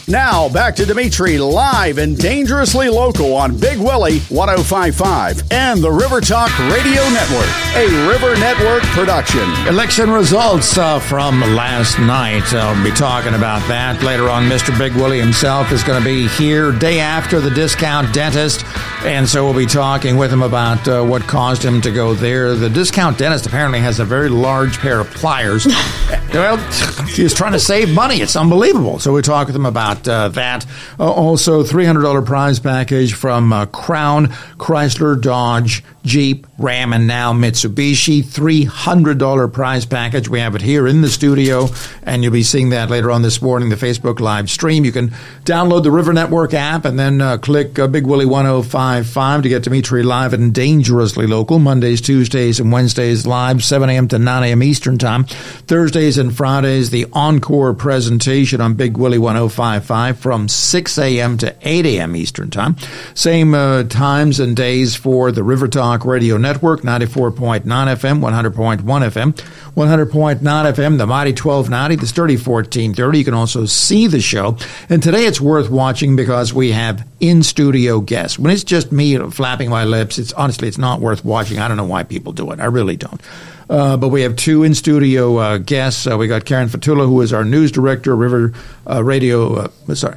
Now, back to Dimitri live and dangerously local on Big Willie 105.5 and the River Talk Radio Network, a River Network production. Election results from last night. I'll be talking about that later on. Mr. Big Willie himself is going to be here day after the discount dentist, and so we'll be talking with him about what caused him to go there. The discount dentist apparently has a very large pair of pliers. Well, he's trying to save money. It's unbelievable. So we'll talk with him about that. Also, $300 prize package from Crown, Chrysler, Dodge, Jeep, Ram, and now Mitsubishi. $300 prize package. We have it here in the studio, and you'll be seeing that later on this morning, the Facebook live stream. You can download the River Network app and then click Big Willie 105.5 to get Dimitri live and dangerously local. Mondays, Tuesdays, and Wednesdays live, 7 a.m. to 9 a.m. Eastern Time. Thursdays and Fridays, the encore presentation on Big Willie 105.5 from 6 a.m. to 8 a.m. Eastern Time. Same times and days for the River Talk Radio Network, 94.9 FM, 100.1 FM, 100.9 FM, the Mighty 1290, the Sturdy 1430. You can also see the show. And today it's worth watching because we have in-studio guests. When it's just me flapping my lips, it's not worth watching. I don't know why people do it. I really don't. But we have two in-studio guests. We got Karen Fatula, who is our news director, River Radio,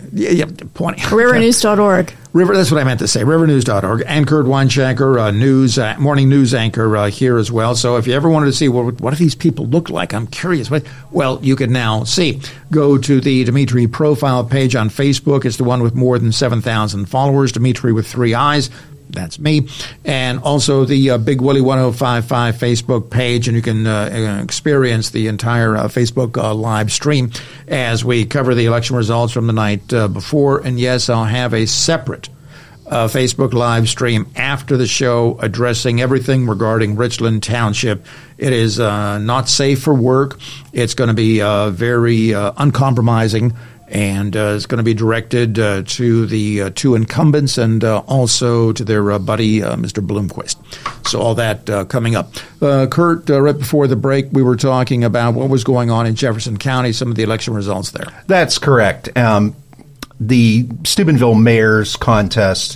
RiverNews.org. River, that's what I meant to say, rivernews.org. And Kurt Weinschenker, morning news anchor here as well. So if you ever wanted to see, what do these people look like? I'm curious. Well, you can now see. Go to the Dimitri profile page on Facebook. It's the one with more than 7,000 followers, Dimitri with 3 eyes. That's me. And also the Big Willie 105.5 Facebook page, and you can experience the entire Facebook live stream as we cover the election results from the night before. And yes, I'll have a separate Facebook live stream after the show addressing everything regarding Richland Township. It is not safe for work. It's going to be very uncompromising. And it's going to be directed to the two incumbents and also to their buddy, Mr. Bloomquist. So all that coming up. Kurt, right before the break, we were talking about what was going on in Jefferson County, some of the election results there. That's correct. The Steubenville mayor's contest,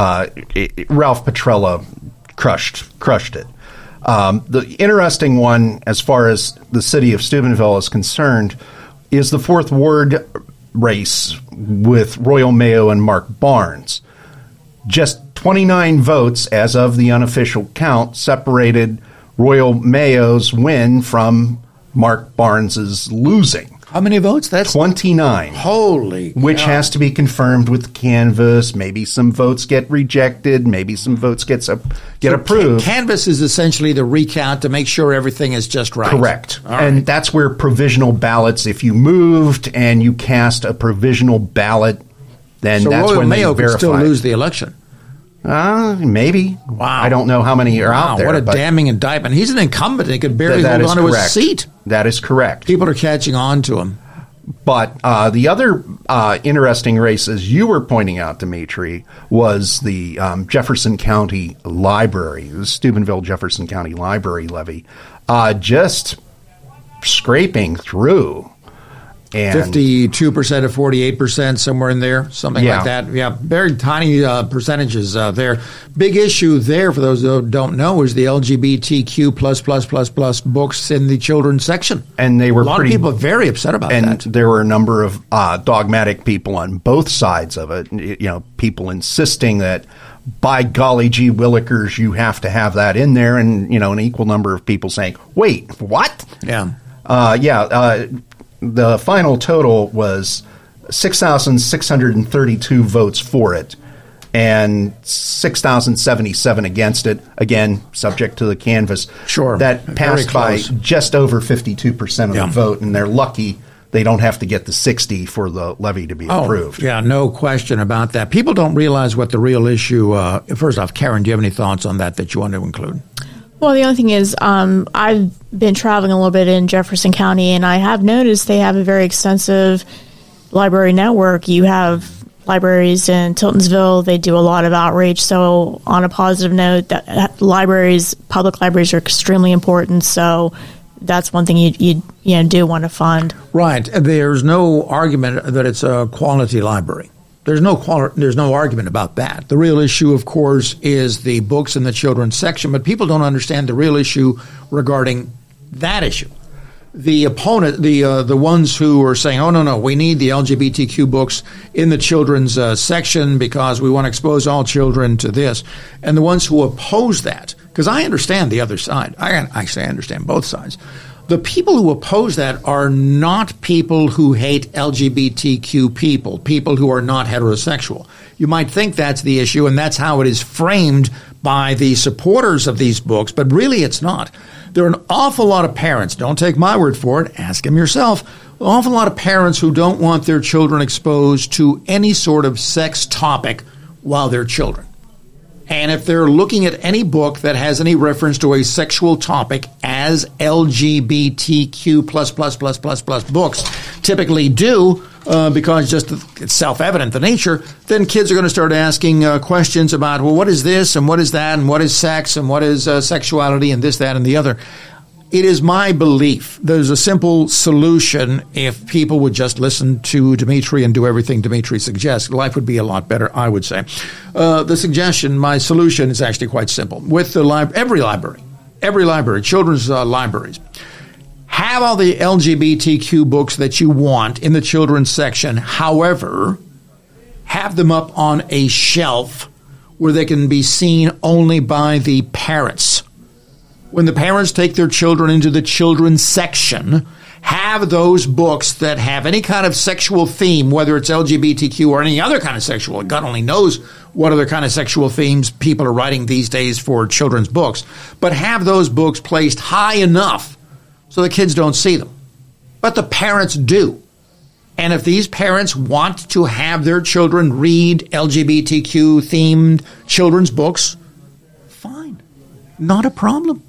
Ralph Petrella crushed it. The interesting one, as far as the city of Steubenville is concerned, is the Fourth Ward race with Royal Mayo and Mark Barnes. Just 29 votes as of the unofficial count separated Royal Mayo's win from Mark Barnes's losing. How many votes? That's 29. Holy cow. Which has to be confirmed with the canvass. Maybe some votes get rejected. Maybe some votes get approved. Canvass is essentially the recount to make sure everything is just right. Correct. And that's where provisional ballots, if you moved and you cast a provisional ballot, then so that's Royal when Mayo they verify. could still lose the election. Maybe. Wow. I don't know how many are out there. What a damning indictment. He's an incumbent. He could barely hold on to his seat. That is correct. People are catching on to him. But the other interesting race, as you were pointing out, Dimitri, was the Jefferson County Library, the Steubenville Jefferson County Library levy, just scraping through. And 52% to 48%, somewhere in there, something like that. Yeah, very tiny percentages there. Big issue there, for those who don't know, is the LGBTQ plus books in the children's section. And they were a lot of people are very upset about that. And there were a number of dogmatic people on both sides of it. You know, people insisting that, by golly gee willikers, you have to have that in there, and an equal number of people saying, "Wait, what?" Yeah. The final total was 6,632 votes for it and 6,077 against it. Again, subject to the canvass. Sure. That passed by just over 52% of the vote, and they're lucky they don't have to get the 60 for the levy to be approved. Yeah, no question about that. People don't realize what the real issue. First off, Karen, do you have any thoughts on that you want to include? Well, the only thing is I've been traveling a little bit in Jefferson County, and I have noticed they have a very extensive library network. You have libraries in Tiltonsville. They do a lot of outreach. So on a positive note, that public libraries are extremely important. So that's one thing you do want to fund. Right. There's no argument that it's a quality library. There's no argument about that. The real issue, of course, is the books in the children's section, but people don't understand the real issue regarding that issue. The opponent, the ones who are saying, oh, no, we need the LGBTQ books in the children's section because we want to expose all children to this, and the ones who oppose that, because I understand the other side. I understand both sides. The people who oppose that are not people who hate LGBTQ people who are not heterosexual. You might think that's the issue, and that's how it is framed by the supporters of these books, but really it's not. There are an awful lot of parents, don't take my word for it, ask them yourself, an awful lot of parents who don't want their children exposed to any sort of sex topic while they're children. And if they're looking at any book that has any reference to a sexual topic, as LGBTQ++++ books typically do, because just it's self-evident the nature, then kids are going to start asking questions about, well, what is this and what is that and what is sex and what is sexuality and this, that, and the other. It is my belief there's a simple solution if people would just listen to Dimitri and do everything Dimitri suggests. Life would be a lot better, I would say. My solution is actually quite simple. With every library, children's libraries, have all the LGBTQ books that you want in the children's section. However, have them up on a shelf where they can be seen only by the parents. When the parents take their children into the children's section, have those books that have any kind of sexual theme, whether it's LGBTQ or any other kind of sexual. God only knows what other kind of sexual themes people are writing these days for children's books. But have those books placed high enough so the kids don't see them. But the parents do. And if these parents want to have their children read LGBTQ-themed children's books, fine. Not a problem.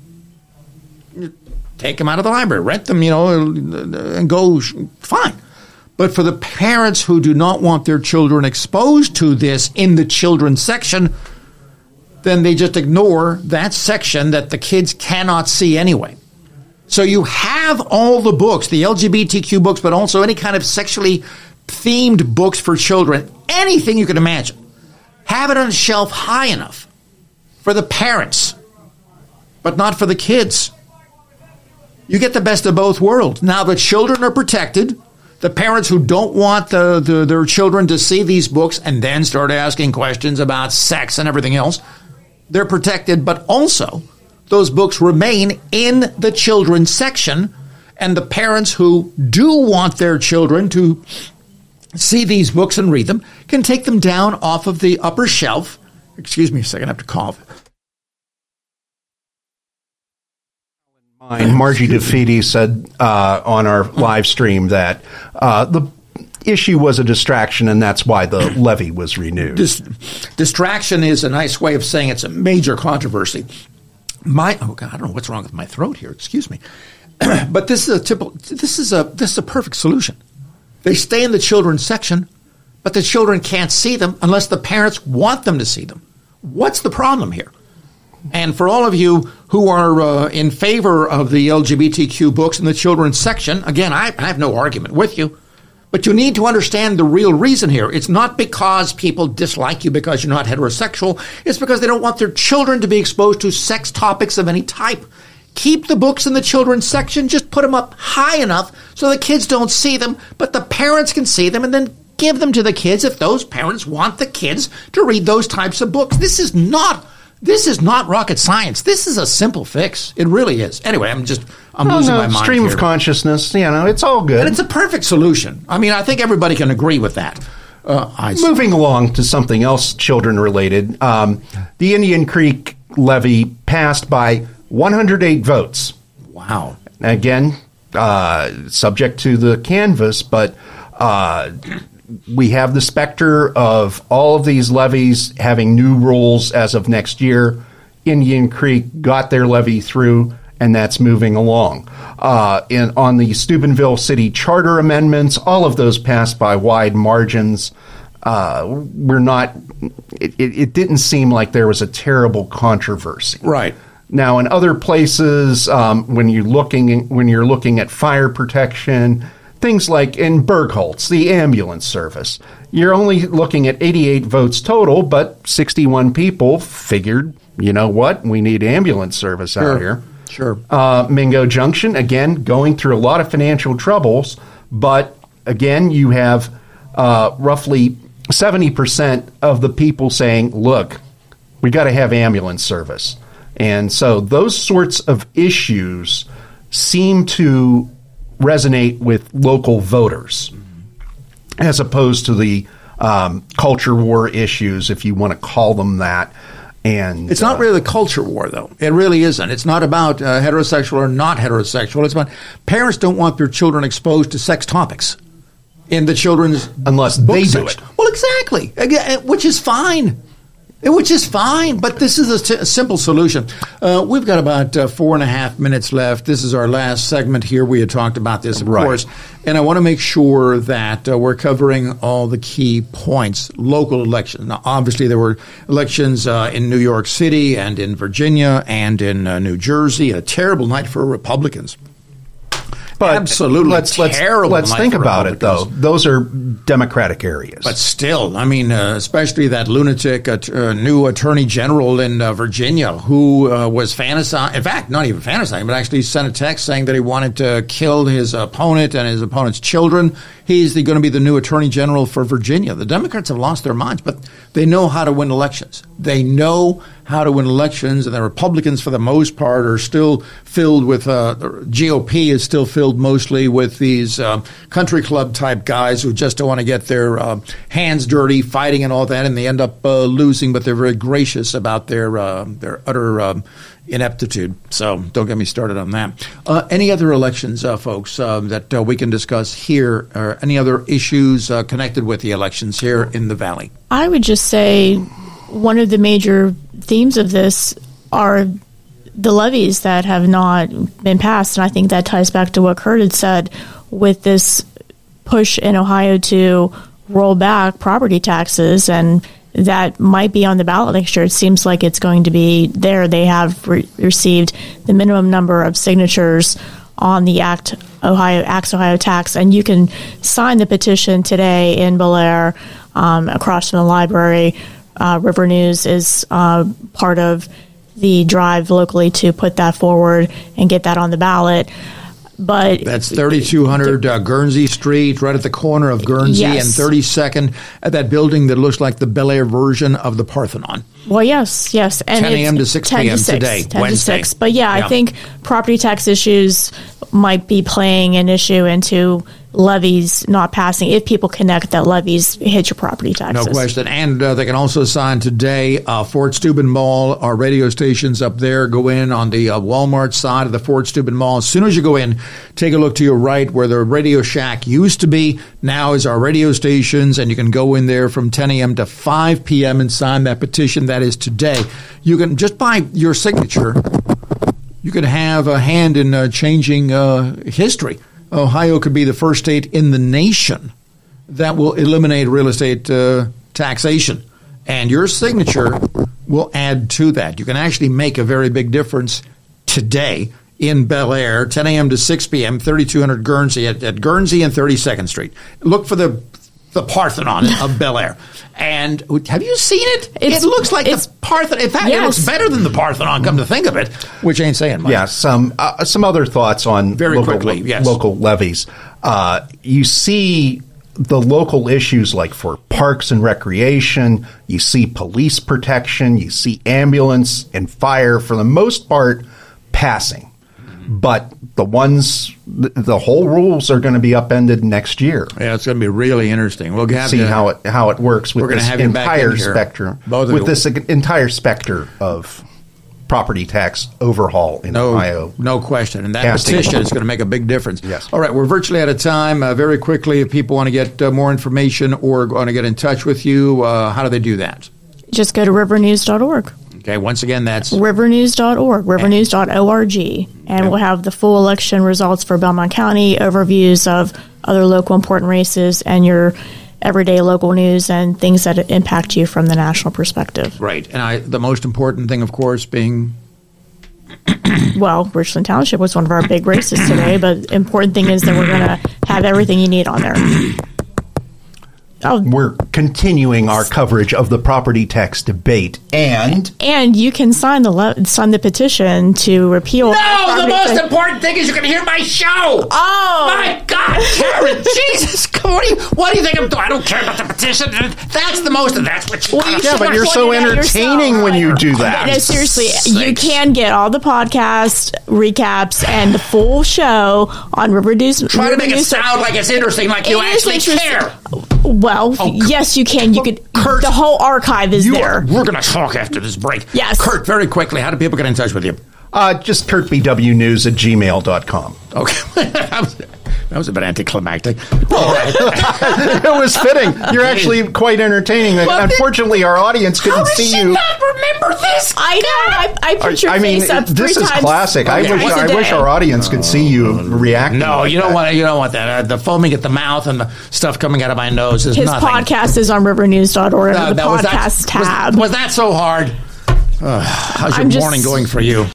Take them out of the library, rent them, and go, fine. But for the parents who do not want their children exposed to this in the children's section, then they just ignore that section that the kids cannot see anyway. So you have all the books, the LGBTQ books, but also any kind of sexually themed books for children, anything you can imagine. Have it on a shelf high enough for the parents, but not for the kids. You get the best of both worlds. Now the children are protected. The parents who don't want their children to see these books and then start asking questions about sex and everything else, they're protected. But also, those books remain in the children's section. And the parents who do want their children to see these books and read them can take them down off of the upper shelf. Excuse me a second, I have to cough. Margie DeFede said on our live stream that the issue was a distraction, and that's why the levy was renewed. Distraction is a nice way of saying it's a major controversy. I don't know what's wrong with my throat here. Excuse me, but this is a perfect solution. They stay in the children's section, but the children can't see them unless the parents want them to see them. What's the problem here? And for all of you who are in favor of the LGBTQ books in the children's section, again, I have no argument with you, but you need to understand the real reason here. It's not because people dislike you because you're not heterosexual. It's because they don't want their children to be exposed to sex topics of any type. Keep the books in the children's section. Just put them up high enough so the kids don't see them, but the parents can see them, and then give them to the kids if those parents want the kids to read those types of books. This is not rocket science. This is a simple fix. It really is. Anyway, I'm losing my mind stream here. Of conscience, it's all good. And it's a perfect solution. I mean, I think everybody can agree with that. Moving along to something else children-related, the Indian Creek levy passed by 108 votes. Wow. Again, subject to the canvass, but we have the specter of all of these levies having new rules as of next year. Indian Creek got their levy through, and that's moving along. On the Steubenville City Charter amendments, all of those passed by wide margins. It didn't seem like there was a terrible controversy. Right. Now, in other places, when you're looking at fire protection, things like in Bergholz, the ambulance service, you're only looking at 88 votes total, but 61 people figured, you know what, we need ambulance service out here. Sure. Mingo Junction, again, going through a lot of financial troubles, but again, you have roughly 70% of the people saying, look, we got to have ambulance service. And so those sorts of issues seem to resonate with local voters as opposed to the culture war issues, if you want to call them that. And it's not really a culture war, though. It really isn't. It's not about heterosexual or not heterosexual. It's about parents don't want their children exposed to sex topics in the children's unless they do it. Well, exactly, which is fine. Which is fine, but this is a simple solution. We've got about 4.5 minutes left. This is our last segment here. We had talked about this, of course, and I want to make sure that we're covering all the key points. Local elections. Now, obviously, there were elections in New York City and in Virginia and in New Jersey. A terrible night for Republicans. But absolutely terrible. Let's think about it, though. Those are Democratic areas. But still, I mean, especially that lunatic new attorney general in Virginia who was fantasizing. In fact, not even fantasizing, but actually sent a text saying that he wanted to kill his opponent and his opponent's children. He's going to be the new attorney general for Virginia. The Democrats have lost their minds, but they know how to win elections. They know how to win elections, and the Republicans, for the most part, are still filled with the GOP is still filled mostly with these country club type guys who just don't want to get their hands dirty, fighting and all that, and they end up losing. But they're very gracious about their utter ineptitude. So don't get me started on that. Any other elections, folks, that we can discuss here, or any other issues connected with the elections here in the Valley? I would just say one of the major themes of this are the levies that have not been passed. And I think that ties back to what Kurt had said with this push in Ohio to roll back property taxes, and that might be on the ballot next year. It seems like it's going to be there. They have received the minimum number of signatures on the Axe Ohio tax, and you can sign the petition today in Bel Air across from the library. River News is part of the drive locally to put that forward and get that on the ballot. But that's 3200 Guernsey Street, right at the corner of Guernsey and 32nd, at that building that looks like the Bel Air version of the Parthenon. Well, yes. And 10 a.m. to 6 p.m. today, 10 Wednesday. to 6. But yeah, I think property tax issues might be playing an issue into levies not passing, if people connect that levies hit your property taxes. No question. And they can also sign today. Fort Steuben Mall, our radio stations up there, go in on the Walmart side of the Fort Steuben Mall. As soon as you go in, take a look to your right where the Radio Shack used to be. Now is our radio stations, and you can go in there from 10 a.m. to 5 p.m. and sign that petition. That is today. You can, just by your signature, you could have a hand in changing history. Ohio could be the first state in the nation that will eliminate real estate taxation. And your signature will add to that. You can actually make a very big difference today in Bel Air, 10 a.m. to 6 p.m., 3200 Guernsey at Guernsey and 32nd Street. Look for the Parthenon of Bel Air. And have you seen it? It looks like the Parthenon. In fact, it looks better than the Parthenon, come to think of it, which ain't saying much. Yeah, some other thoughts on local levies. You see the local issues like for parks and recreation, you see police protection, you see ambulance and fire, for the most part, passing. But the whole rules are going to be upended next year. Yeah, it's going to be really interesting. We'll have see how it works with this entire spectrum. With this entire specter of property tax overhaul in Ohio. No question. And that petition is going to make a big difference. Yes. All right, we're virtually out of time. Very quickly, if people want to get more information or want to get in touch with you, how do they do that? Just go to rivernews.org. Okay, once again, that's rivernews.org, rivernews.org, and we'll have the full election results for Belmont County, overviews of other local important races, and your everyday local news and things that impact you from the national perspective. Right, and the most important thing, of course, being well, Richland Township was one of our big races today, but the important thing is that we're going to have everything you need on there. We're continuing our coverage of the property tax debate, and you can sign the petition to repeal. No, the most important thing is you can hear my show. Oh my God, Karen! Jesus, what do you think I'm doing? I don't care about the petition. That's the most. That's what you. Yeah, but you're so entertaining when you do that. No, seriously, you can get all the podcast recaps and the full show on River News. Try to make it sound like it's interesting, like you actually care. Well, yes, you can. You could. Kurt, the whole archive is there. We're going to talk after this break. Yes. Kurt, very quickly, how do people get in touch with you? Just kurtbwnews@gmail.com. Okay. That was a bit anticlimactic. All right. It was fitting. You're actually quite entertaining. Unfortunately, our audience couldn't see you. Not remember this? I know. I put your face up 3 times. This is classic. Okay. I wish our audience could see you reacting. No, you don't want that. The foaming at the mouth and the stuff coming out of my nose is His nothing. podcast is on rivernews.org under the podcast tab. Was that so hard? How's your morning going for you?